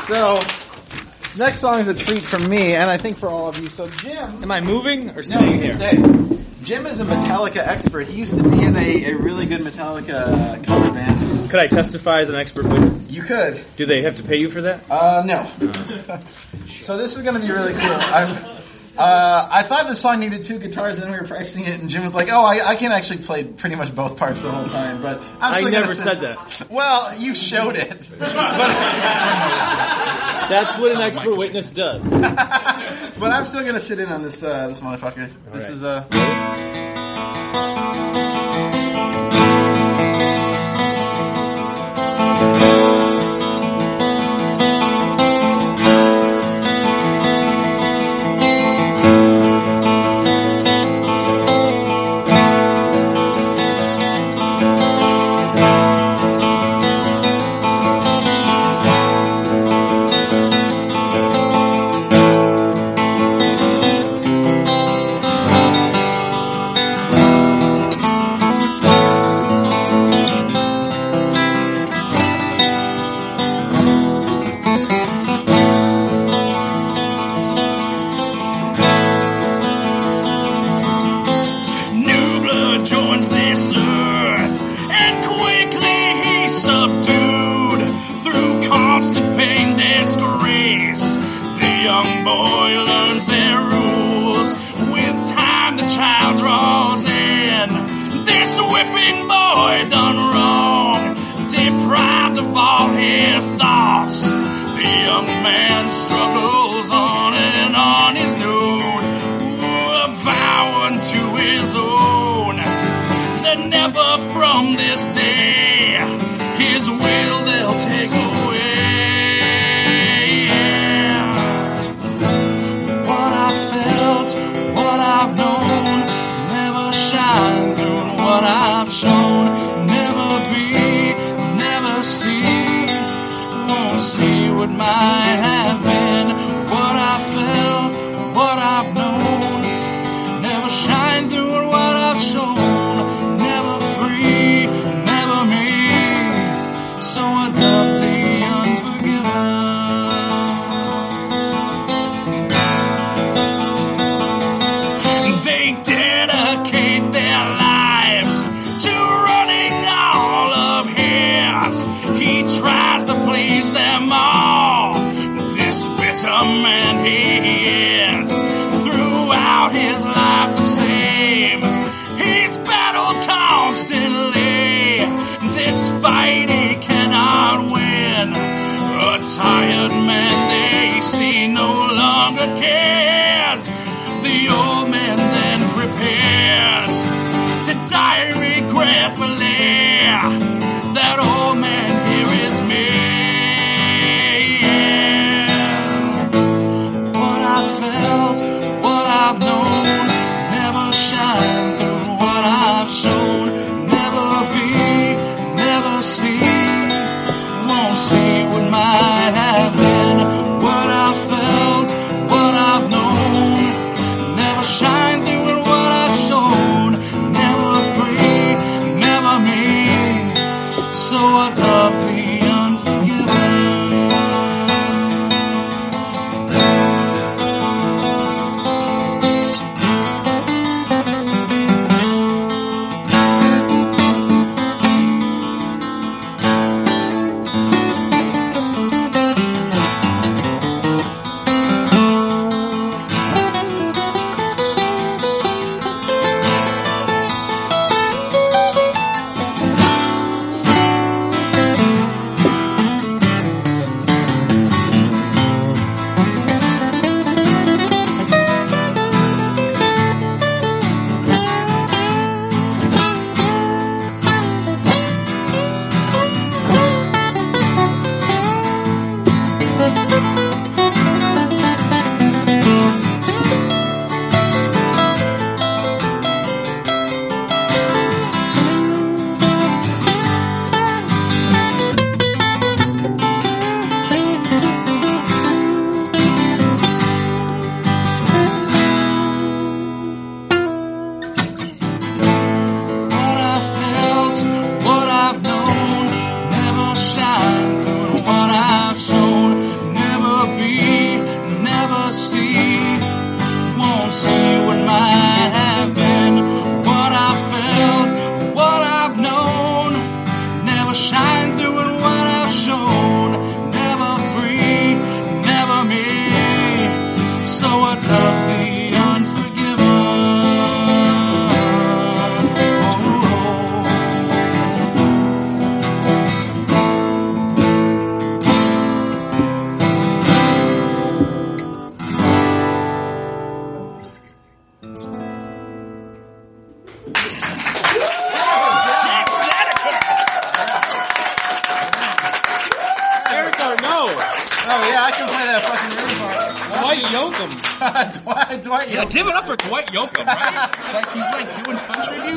So, next song is a treat from me, and I think for all of you. So, Jim... Am I moving or No, staying you here? can stay. Jim is a Metallica expert. He used to be in a really good Metallica cover band. Could I testify as an expert witness? You could. Do they have to pay you for that? No. So this is going to be really cool. I thought this song needed two guitars, and then we were practicing it, and Jim was like, "Oh, I can actually play pretty much both parts the whole time." But I'm still I never gonna said that. Well, you showed it. That's what an expert witness does. But I'm still gonna sit in on this this motherfucker. This is so what gotta fucking root for it. Dwight Yoakam. Dwight Yeah, Yoakam. give it up for Dwight Yoakam, right? Like he's like doing country music.